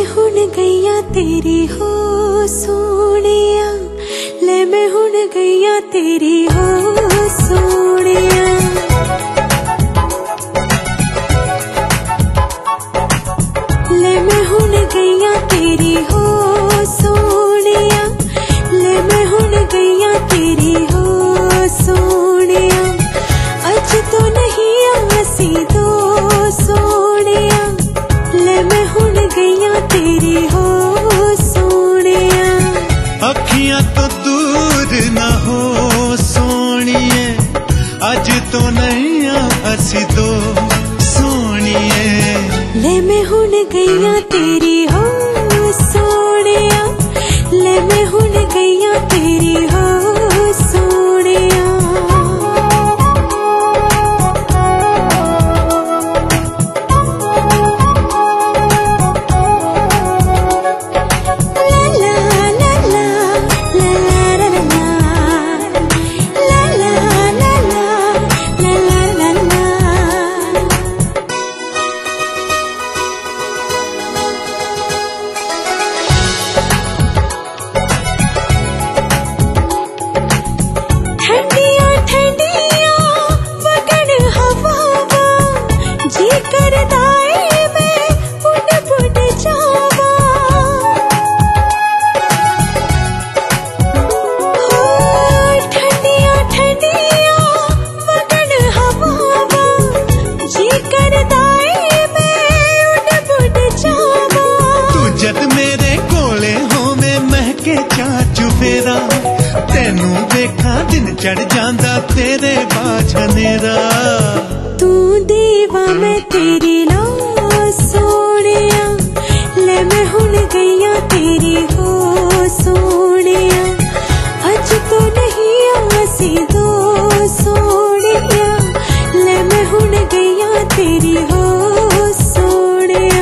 हुण गईया तेरी हो सोनिया, ले मैं हुण गईया तेरी हो सोनिया। ले मैं हुण गईया तेरी हो सोनिया, ले मैं हुण गईया तेरी हो सोनिया। अज तो नहीं आसी दो सोनिया, ले मैं हुण गईया तेरी हो सोनिया। अखियां तो दूर ना हो सोनिए, अज तो नहीं आसी दो सोनिए। ले मैं हुण गईया तेरी हो सोनिया, ले मैं हुण गईया तेरी हो सोनिया। तेनू देखा दिन चढ़ जांदा तेरे बाझनेरा। तू दीवा मैं तेरी लो सोनिया, ले मैं हुण गईया तेरी हो सोनिया। अज तो नहीं आसी दो सोनिया, ले मैं हुण गईया तेरी हो सोनिया।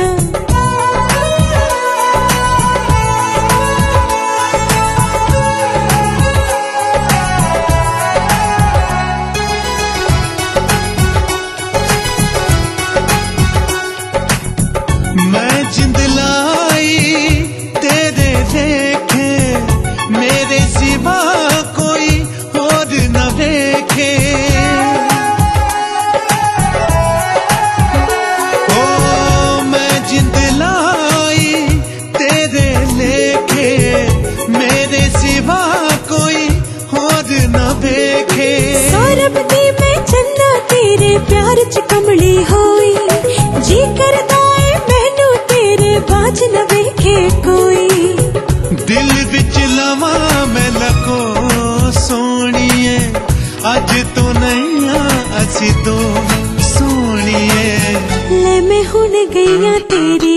मैं जिंद लाई तेरे देखे, मेरे सिवा कोई और न देखे। ओ मैं जिंद लाई तेरे लेखे, मेरे सिवा कोई और न देखे। सौरभ दी मैं चन्ना तेरे प्यार च कमली होई, जी करदा बाज न वेखे कोई। दिल विच लवा मैं लको सोनिए, अज तो नहीं आसी दो सोनिए। ले मैं हुण गईया तेरी